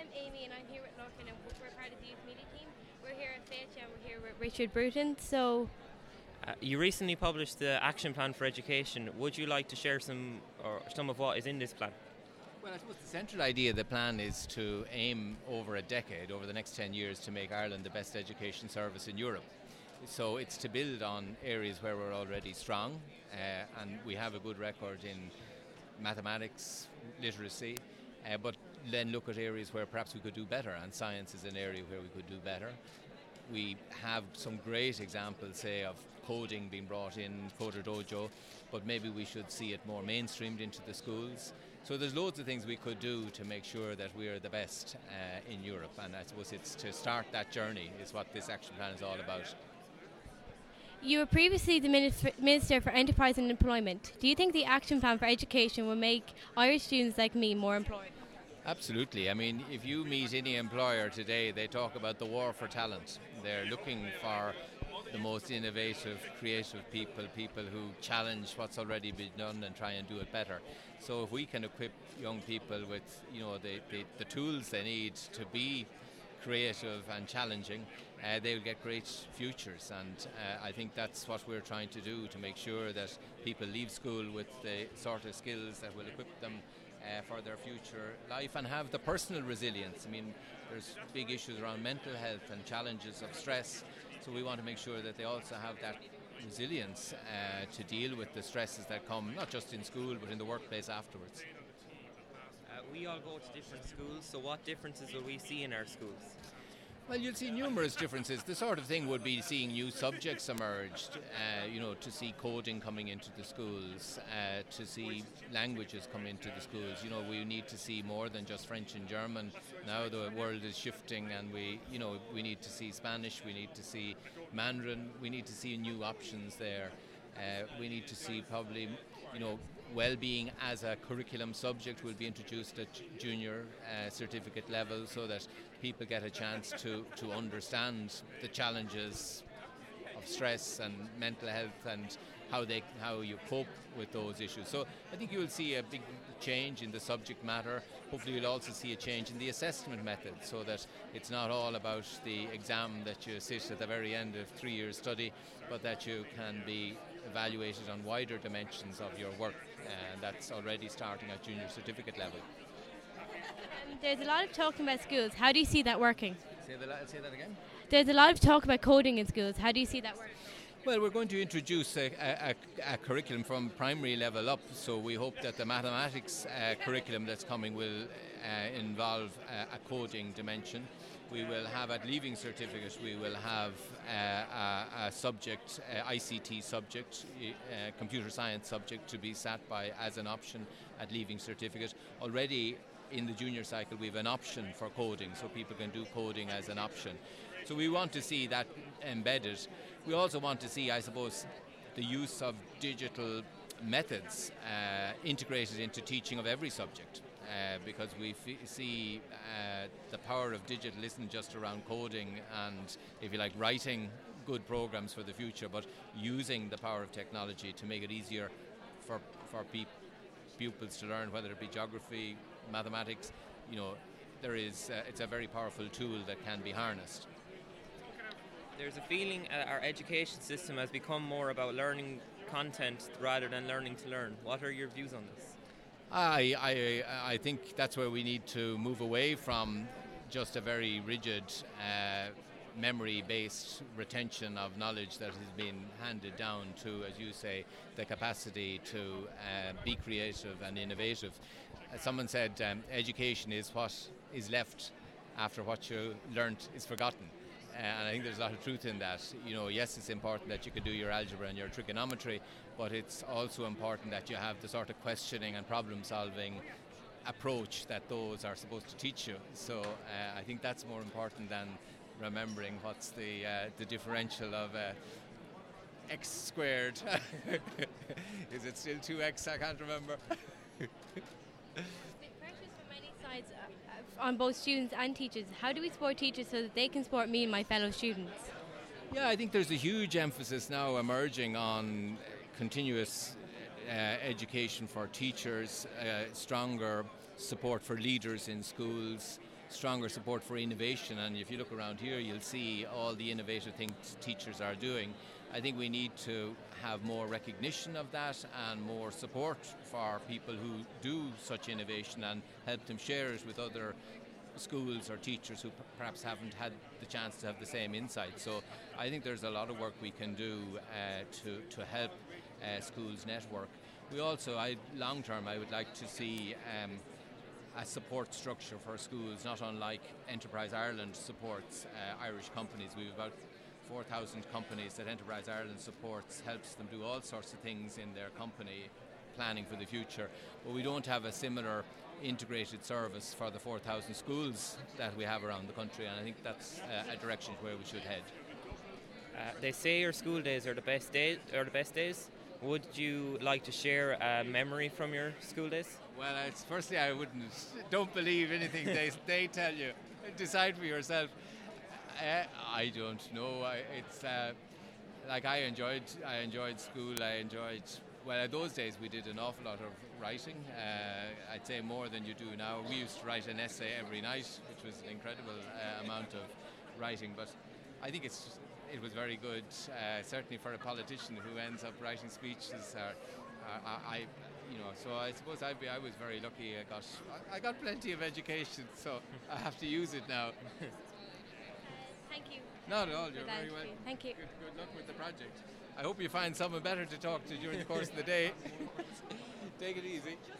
I'm Amy and I'm here with Lorcan and we're part of the youth media team. We're here at Fetch and we're here with Richard Bruton. You recently published the Action Plan for Education. Would you like to share some of what is in this plan? Well, I suppose the central idea of the plan is to aim over a decade, over the next 10 years, to make Ireland the best education service in Europe. So it's to build on areas where we're already strong, and we have a good record in mathematics, literacy, but then look at areas where perhaps we could do better, and science is an area where we could do better. We have some great examples, say, of coding being brought in, Coder Dojo, but maybe we should see it more mainstreamed into the schools. So there's loads of things we could do to make sure that we are the best in Europe, and I suppose it's to start that journey is what this action plan is all about. You were previously the Minister for Enterprise and Employment. Do you think the Action Plan for Education will make Irish students like me more employed? Absolutely. I mean, if you meet any employer today, they talk about the war for talent. They're looking for the most innovative, creative people who challenge what's already been done and try and do it better. So if we can equip young people with, the tools they need to be creative and challenging, they will get great futures, and I think that's what we're trying to do, to make sure that people leave school with the sort of skills that will equip them for their future life and have the personal resilience. I mean, there's big issues around mental health and challenges of stress, so we want to make sure that they also have that resilience to deal with the stresses that come not just in school but in the workplace afterwards. We all go to different schools, so what differences will we see in our schools? Well, you'll see numerous differences. The sort of thing would be seeing new subjects emerge, to see coding coming into the schools, to see languages come into the schools. We need to see more than just French and German. Now the world is shifting, and we need to see Spanish, we need to see Mandarin, we need to see new options there. We need to see probably, well-being as a curriculum subject will be introduced at junior certificate level, so that people get a chance to understand the challenges of stress and mental health and how you cope with those issues. So I think you will see a big change in the subject matter. Hopefully you'll also see a change in the assessment method, so that it's not all about the exam that you sit at the very end of 3 years study, but that you can be evaluated on wider dimensions of your work, and that's already starting at junior certificate level. There's a lot of talking about schools. How do you see that working? Say that again? There's a lot of talk about coding in schools. How do you see that working? Well, we're going to introduce a curriculum from primary level up, so we hope that the mathematics curriculum that's coming will involve a coding dimension. We will have at Leaving Certificate, we will have a subject, ICT subject, computer science subject to be sat by as an option at Leaving Certificate. Already in the junior cycle we have an option for coding, so people can do coding as an option. So we want to see that embedded. We also want to see, I suppose, the use of digital methods integrated into teaching of every subject. Because we see the power of digital isn't just around coding and, if you like, writing good programs for the future, but using the power of technology to make it easier for pupils to learn, whether it be geography, mathematics. It's a very powerful tool that can be harnessed. There's a feeling our education system has become more about learning content rather than learning to learn. What are your views on this? I think that's where we need to move away from just a very rigid memory-based retention of knowledge that has been handed down to, as you say, the capacity to be creative and innovative. Someone said education is what is left after what you learnt is forgotten. And I think there's a lot of truth in that. Yes, it's important that you can do your algebra and your trigonometry, but it's also important that you have the sort of questioning and problem-solving approach that those are supposed to teach you. So I think that's more important than remembering what's the differential of x squared. Is it still 2x? I can't remember. On both students and teachers. How do we support teachers so that they can support me and my fellow students? Yeah, I think there's a huge emphasis now emerging on continuous education for teachers, stronger support for leaders in schools, stronger support for innovation. And if you look around here, you'll see all the innovative things teachers are doing. I think we need to have more recognition of that and more support for people who do such innovation and help them share it with other schools or teachers who perhaps haven't had the chance to have the same insight. So I think there's a lot of work we can do to help schools network. We also, long term, I would like to see a support structure for schools, not unlike Enterprise Ireland supports Irish companies. We have about 4,000 companies that Enterprise Ireland supports, helps them do all sorts of things in their company, planning for the future. But we don't have a similar integrated service for the 4,000 schools that we have around the country, and I think that's a direction where we should head. They say your school days are the best days. Would you like to share a memory from your school days? Well, firstly, I don't believe anything they tell you. Decide for yourself. I don't know. I enjoyed school. Well, those days we did an awful lot of writing. I'd say more than you do now. We used to write an essay every night, which was an incredible amount of writing. But I think it was very good, certainly for a politician who ends up writing speeches. So I suppose I was very lucky. I got plenty of education, so I have to use it now. Thank you. Not at all. You're very welcome. Thank you. Good luck with the project. I hope you find someone better to talk to during the course of the day. Take it easy.